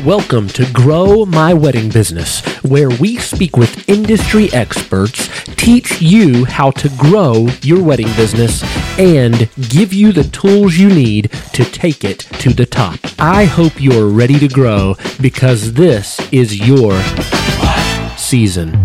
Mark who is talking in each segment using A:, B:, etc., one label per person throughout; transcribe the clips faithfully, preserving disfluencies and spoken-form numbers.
A: Welcome to Grow My Wedding Business, where we speak with industry experts, teach you how to grow your wedding business, and give you the tools you need to take it to the top. I hope you're ready to grow because this is your season.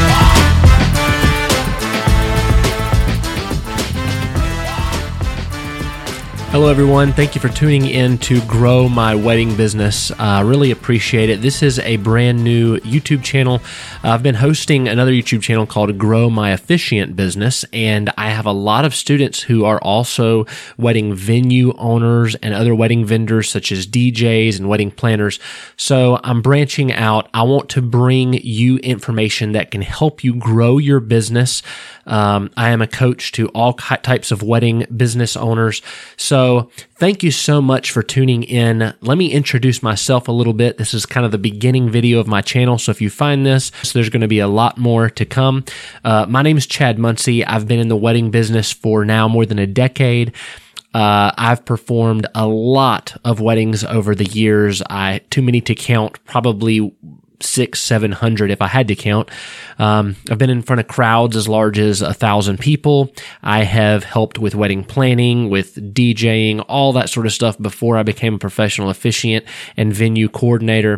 A: Hello, everyone. Thank you for tuning in to Grow My Wedding Business. I uh, really appreciate it. This is a brand new YouTube channel. Uh, I've been hosting another YouTube channel called Grow My Officiant Business, and I have a lot of students who are also wedding venue owners and other wedding vendors such as D Js and wedding planners. So I'm branching out. I want to bring you information that can help you grow your business. Um, I am a coach to all types of wedding business owners. So thank you so much for tuning in. Let me introduce myself a little bit. This is kind of the beginning video of my channel. So if you find this, so there's going to be a lot more to come. Uh, my name is Chad Muncie. I've been in the wedding business for now more than a decade. Uh, I've performed a lot of weddings over the years. I, too many to count, probably six, seven hundred if I had to count. Um, I've been in front of crowds as large as a thousand people. I have helped with wedding planning, with DJing, all that sort of stuff before I became a professional officiant and venue coordinator.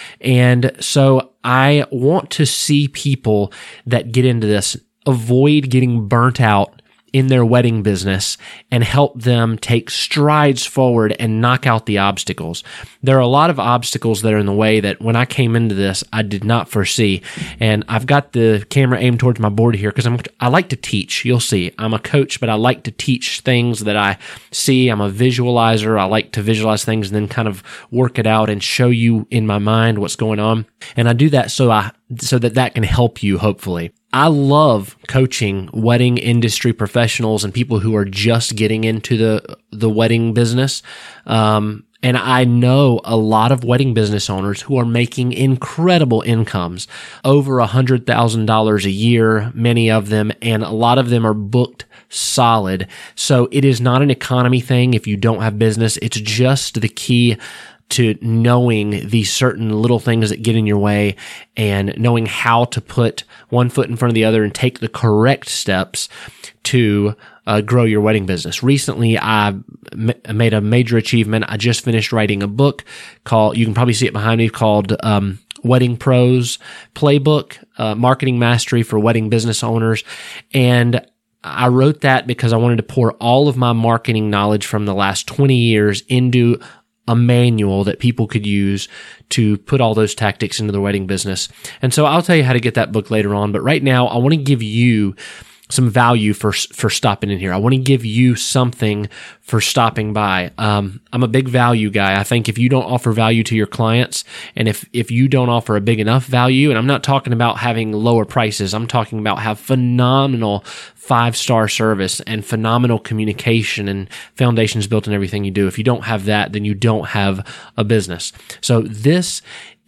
A: And so I want to see people that get into this avoid getting burnt out in their wedding business and help them take strides forward and knock out the obstacles. There are a lot of obstacles that are in the way that when I came into this, I did not foresee. And I've got the camera aimed towards my board here because I'm I like to teach. You'll see. I'm a coach, but I like to teach things that I see. I'm a visualizer. I like to visualize things and then kind of work it out and show you in my mind what's going on. And I do that so I so that that can help you, hopefully. I love coaching wedding industry professionals and people who are just getting into the the wedding business. Um, and I know a lot of wedding business owners who are making incredible incomes, over one hundred thousand dollars a year, many of them, and a lot of them are booked solid. So it is not an economy thing if you don't have business. It's just the key to knowing these certain little things that get in your way and knowing how to put one foot in front of the other and take the correct steps to uh, grow your wedding business. Recently, I m- made a major achievement. I just finished writing a book called, you can probably see it behind me, called um, Wedding Pros Playbook, uh, Marketing Mastery for Wedding Business Owners. And I wrote that because I wanted to pour all of my marketing knowledge from the last twenty years into a manual that people could use to put all those tactics into the wedding business. And so I'll tell you how to get that book later on. But right now, I want to give you some value for for stopping in here. I want to give you something for stopping by. Um, I'm a big value guy. I think if you don't offer value to your clients, and if if you don't offer a big enough value, and I'm not talking about having lower prices, I'm talking about have phenomenal five-star service and phenomenal communication and foundations built in everything you do. If you don't have that, then you don't have a business. So this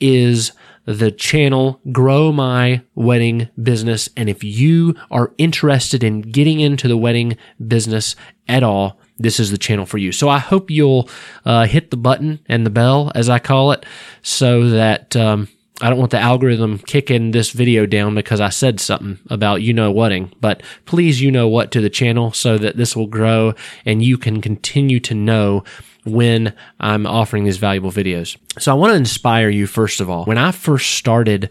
A: is the channel, Grow My Wedding Business. And if you are interested in getting into the wedding business at all, this is the channel for you. So I hope you'll uh, hit the button and the bell, as I call it, so that um, I don't want the algorithm kicking this video down because I said something about you know whatting. But please you know what to the channel so that this will grow and you can continue to know when I'm offering these valuable videos. So I want to inspire you, first of all. When I first started,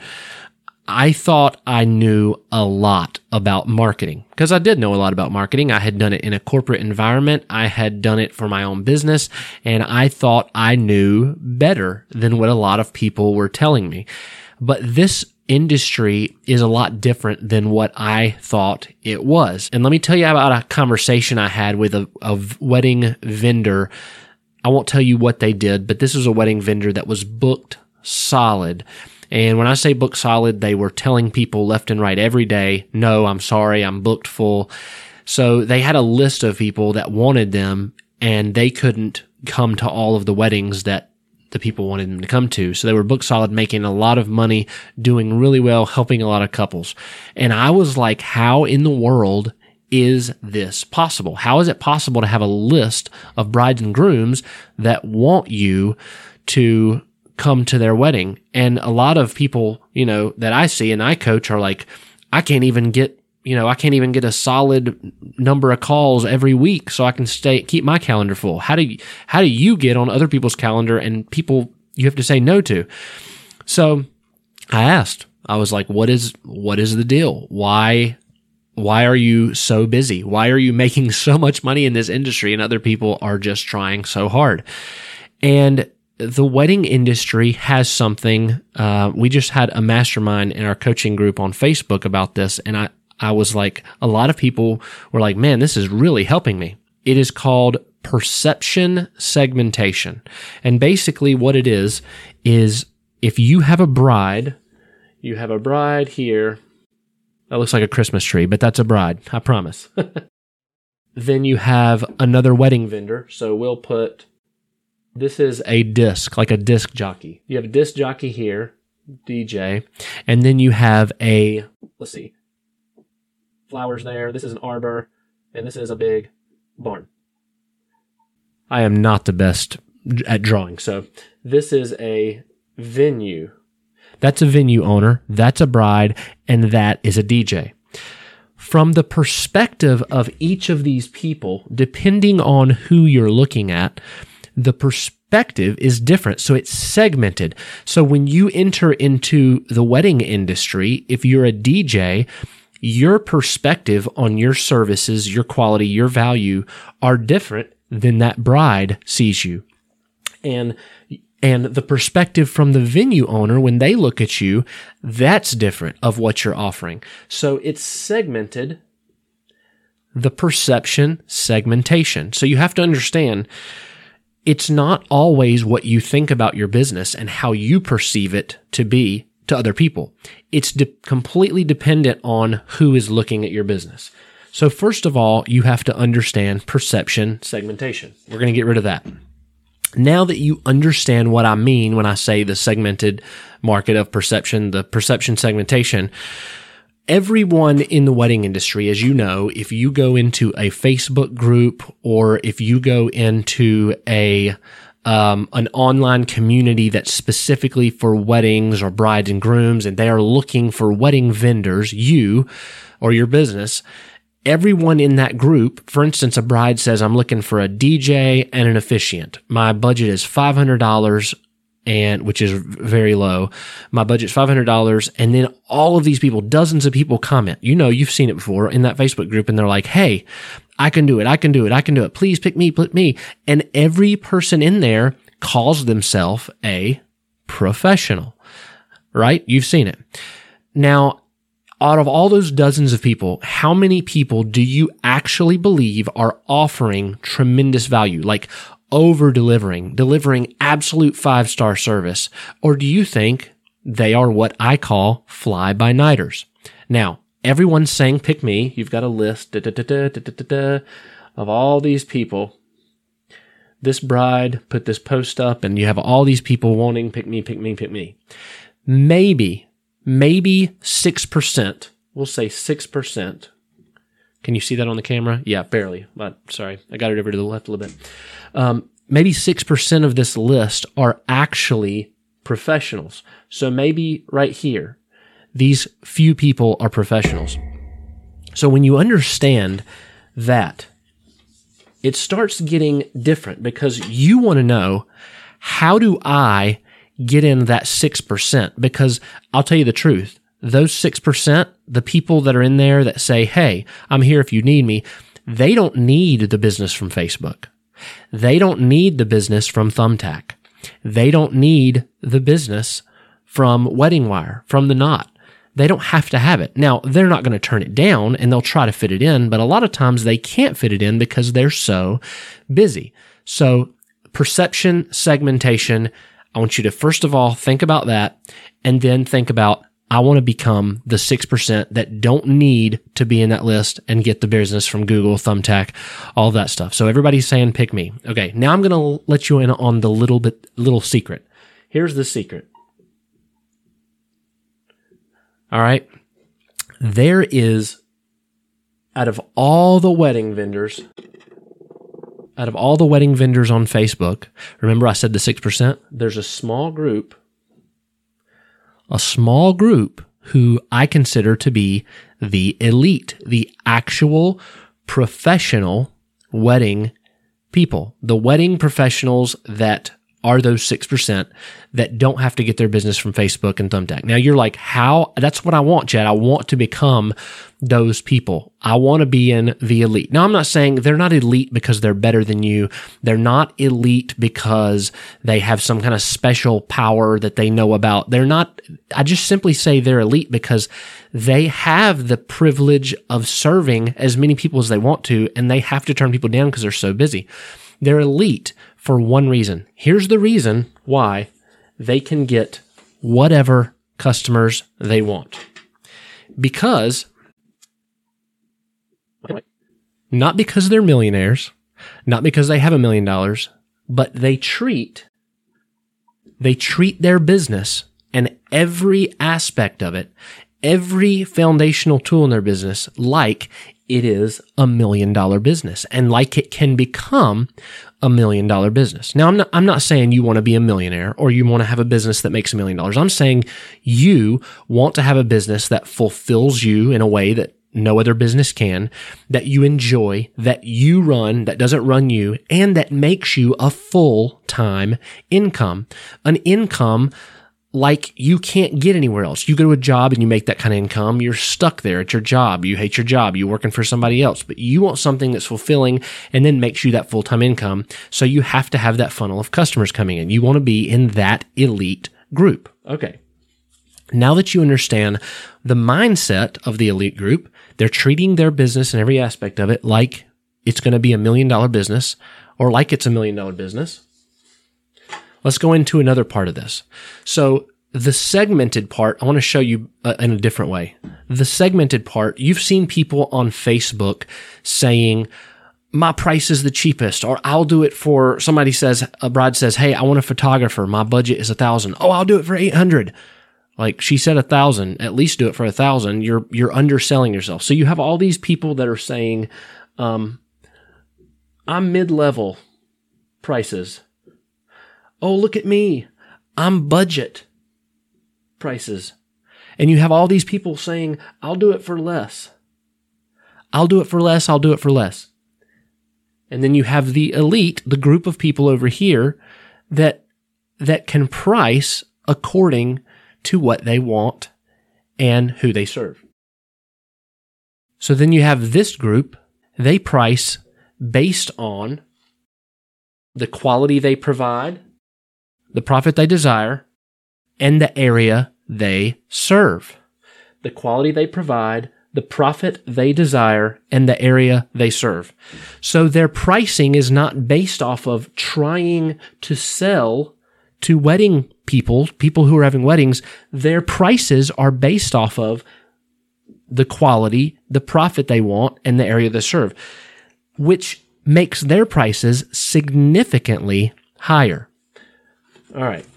A: I thought I knew a lot about marketing because I did know a lot about marketing. I had done it in a corporate environment. I had done it for my own business, and I thought I knew better than what a lot of people were telling me. But this industry is a lot different than what I thought it was. And let me tell you about a conversation I had with a, a wedding vendor. I won't tell you what they did, but this was a wedding vendor that was booked solid. And when I say booked solid, they were telling people left and right every day, no, I'm sorry, I'm booked full. So they had a list of people that wanted them, and they couldn't come to all of the weddings that the people wanted them to come to. So they were booked solid, making a lot of money, doing really well, helping a lot of couples. And I was like, how in the world is this possible? How is it possible to have a list of brides and grooms that want you to come to their wedding. And a lot of people, you know, that I see and I coach are like, I can't even get, you know, I can't even get a solid number of calls every week so I can stay, keep my calendar full. How do you, how do you get on other people's calendar and people you have to say no to? So I asked, I was like, what is, what is the deal? Why, why are you so busy? Why are you making so much money in this industry and other people are just trying so hard? And the wedding industry has something, uh, we just had a mastermind in our coaching group on Facebook about this. And I, I was like, a lot of people were like, man, this is really helping me. It is called perception segmentation. And basically what it is, is if you have a bride, you have a bride here. That looks like a Christmas tree, but that's a bride, I promise. Then you have another wedding vendor. So we'll put, this is a disc, like a disc jockey. You have a disc jockey here, D J, and then you have a, let's see, flowers there. This is an arbor, and this is a big barn. I am not the best at drawing, so this is a venue. That's a venue owner, that's a bride, and that is a D J. From the perspective of each of these people, depending on who you're looking at, the perspective is different. So it's segmented. So when you enter into the wedding industry, if you're a D J, your perspective on your services, your quality, your value are different than that bride sees you. And And the perspective from the venue owner, when they look at you, that's different of what you're offering. So it's segmented, the perception segmentation. So you have to understand, it's not always what you think about your business and how you perceive it to be to other people. It's de- completely dependent on who is looking at your business. So first of all, you have to understand perception segmentation. We're going to get rid of that. Now that you understand what I mean when I say the segmented market of perception, the perception segmentation, everyone in the wedding industry, as you know, if you go into a Facebook group or if you go into a um, an online community that's specifically for weddings or brides and grooms, and they are looking for wedding vendors, you or your business, everyone in that group, for instance, a bride says, I'm looking for a D J and an officiant. My budget is five hundred dollars, and which is very low. My budget's five hundred dollars. And then all of these people, dozens of people comment. You know, you've seen it before in that Facebook group, and they're like, hey, I can do it. I can do it. I can do it. Please pick me, pick me. And every person in there calls themselves a professional, right? You've seen it. Now, out of all those dozens of people, how many people do you actually believe are offering tremendous value, like over delivering, delivering absolute five-star service? Or do you think they are what I call fly-by-nighters? Now, everyone's saying, pick me. You've got a list da, da, da, da, da, da, da, of all these people. This bride put this post up, and you have all these people wanting, pick me, pick me, pick me. Maybe Maybe six percent, we'll say six percent. Can you see that on the camera? Yeah, barely, but sorry, I got it over to the left a little bit. Um, maybe six percent of this list are actually professionals. So maybe right here, these few people are professionals. So when you understand that, it starts getting different because you want to know, how do I get in that six percent? Because I'll tell you the truth, those six percent, the people that are in there that say, hey, I'm here if you need me, they don't need the business from Facebook. They don't need the business from Thumbtack. They don't need the business from Wedding Wire, from The Knot. They don't have to have it. Now, they're not going to turn it down and they'll try to fit it in, but a lot of times they can't fit it in because they're so busy. So perception segmentation, I want you to first of all think about that, and then think about, I want to become the six percent that don't need to be in that list and get the business from Google, Thumbtack, all that stuff. So everybody's saying, pick me. Okay, now I'm going to let you in on the little bit, little secret. Here's the secret. All right. There is, out of all the wedding vendors, out of all the wedding vendors on Facebook, remember I said the six percent? There's a small group, a small group who I consider to be the elite, the actual professional wedding people, the wedding professionals that are those six percent that don't have to get their business from Facebook and Thumbtack. Now you're like, how? That's what I want, Chad. I want to become those people. I want to be in the elite. Now I'm not saying they're not elite because they're better than you. They're not elite because they have some kind of special power that they know about. They're not, I just simply say they're elite because they have the privilege of serving as many people as they want to, and they have to turn people down because they're so busy. They're elite for one reason. Here's the reason why they can get whatever customers they want. Because, not because they're millionaires, not because they have a million dollars, but they treat, they treat their business and every aspect of it, every foundational tool in their business like it is a million dollar business and like it can become a million dollar business. Now, I'm not, I'm not saying you want to be a millionaire or you want to have a business that makes a million dollars. I'm saying you want to have a business that fulfills you in a way that no other business can, that you enjoy, that you run, that doesn't run you, and that makes you a full-time income. An income like you can't get anywhere else. You go to a job and you make that kind of income, you're stuck there at your job. You hate your job. You're working for somebody else, but you want something that's fulfilling and then makes you that full-time income. So you have to have that funnel of customers coming in. You want to be in that elite group. Okay. Now that you understand the mindset of the elite group, they're treating their business and every aspect of it like it's going to be a million dollar business or like it's a million dollar business. Let's go into another part of this. So the segmented part, I want to show you uh, in a different way. The segmented part, you've seen people on Facebook saying, my price is the cheapest, or I'll do it for, somebody says, a bride says, hey, I want a photographer. My budget is a thousand. Oh, I'll do it for eight hundred. Like she said a thousand, at least do it for a thousand. You're, you're underselling yourself. So you have all these people that are saying, um, I'm mid-level prices. Oh, look at me. I'm budget prices. And you have all these people saying, I'll do it for less. I'll do it for less. I'll do it for less. And then you have the elite, the group of people over here that, that can price according to what they want and who they serve. So then you have this group, they price based on the quality they provide, the profit they desire, and the area they serve. The quality they provide, the profit they desire, and the area they serve. So their pricing is not based off of trying to sell to wedding people, people who are having weddings. Their prices are based off of the quality, the profit they want, and the area they serve, which makes their prices significantly higher. All right.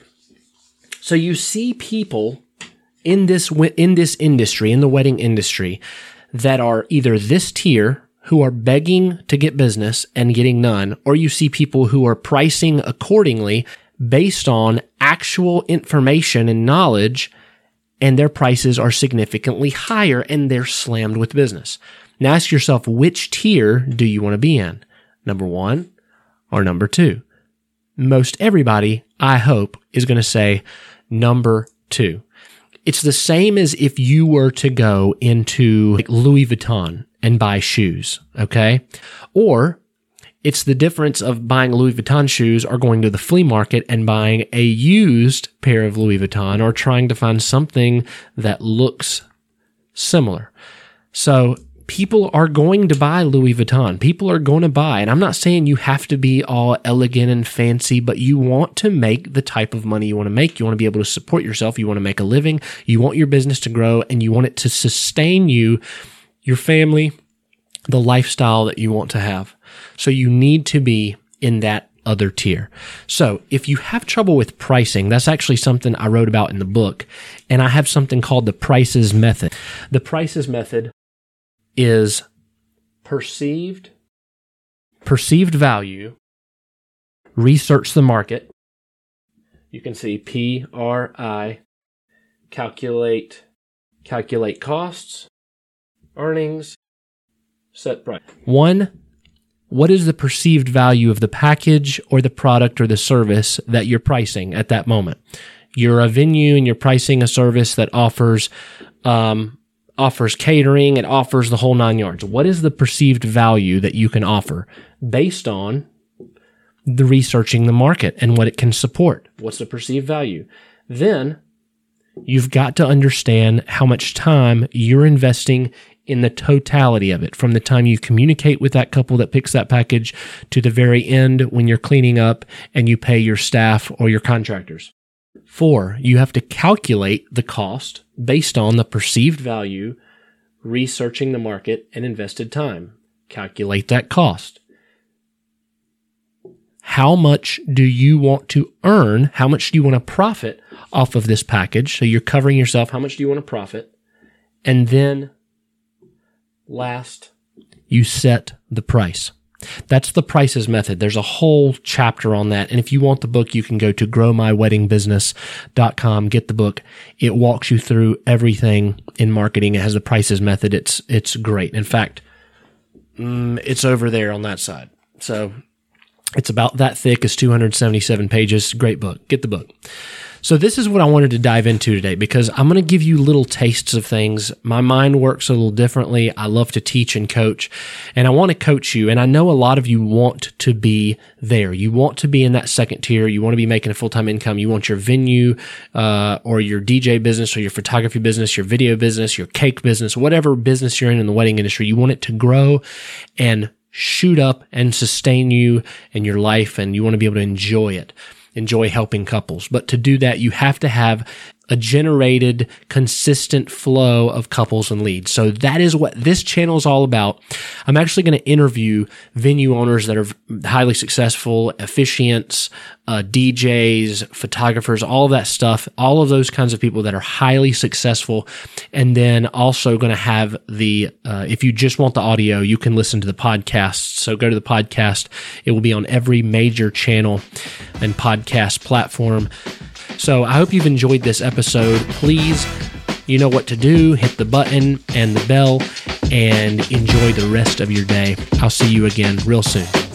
A: So you see people in this in this industry, in the wedding industry, that are either this tier, who are begging to get business and getting none, or you see people who are pricing accordingly based on actual information and knowledge, and their prices are significantly higher and they're slammed with business. Now ask yourself, which tier do you want to be in? Number one or number two? Most everybody, I hope, is going to say number two. It's the same as if you were to go into like Louis Vuitton and buy shoes, okay? Or it's the difference of buying Louis Vuitton shoes or going to the flea market and buying a used pair of Louis Vuitton or trying to find something that looks similar. So people are going to buy Louis Vuitton. People are going to buy, and I'm not saying you have to be all elegant and fancy, but you want to make the type of money you want to make. You want to be able to support yourself. You want to make a living. You want your business to grow, and you want it to sustain you, your family, the lifestyle that you want to have. So you need to be in that other tier. So if you have trouble with pricing, that's actually something I wrote about in the book, and I have something called the Prices Method. The Prices Method is perceived perceived value, research the market. You can see P R I, calculate, calculate costs, earnings, set price. One, what is the perceived value of the package or the product or the service that you're pricing at that moment? You're a venue and you're pricing a service that offers um, offers catering, it offers the whole nine yards. What is the perceived value that you can offer based on the researching the market and what it can support? What's the perceived value? Then you've got to understand how much time you're investing in the totality of it, from the time you communicate with that couple that picks that package to the very end when you're cleaning up and you pay your staff or your contractors. Four, you have to calculate the cost based on the perceived value, researching the market, and invested time. Calculate that cost. How much do you want to earn? How much do you want to profit off of this package? So you're covering yourself. How much do you want to profit? And then last, you set the price. That's the prices method. There's a whole chapter on that. And if you want the book, you can go to grow my wedding business dot com, get the book. It walks you through everything in marketing. It has the prices method. It's, it's great. In fact, mm, it's over there on that side. So it's about that thick. It's two hundred seventy-seven pages. Great book. Get the book. So this is what I wanted to dive into today, because I'm going to give you little tastes of things. My mind works a little differently. I love to teach and coach, and I want to coach you. And I know a lot of you want to be there. You want to be in that second tier. You want to be making a full-time income. You want your venue, uh, or your D J business, or your photography business, your video business, your cake business, whatever business you're in in the wedding industry. You want it to grow and shoot up and sustain you and your life, and you want to be able to enjoy it. Enjoy helping couples. But to do that, you have to have a generated, consistent flow of couples and leads. So that is what this channel is all about. I'm actually going to interview venue owners that are highly successful, officiants, uh, D Js, photographers, all of that stuff, all of those kinds of people that are highly successful. And then also going to have the, uh, if you just want the audio, you can listen to the podcast. So go to the podcast. It will be on every major channel and podcast platform. So I hope you've enjoyed this episode. Please, you know what to do. Hit the button and the bell and enjoy the rest of your day. I'll see you again real soon.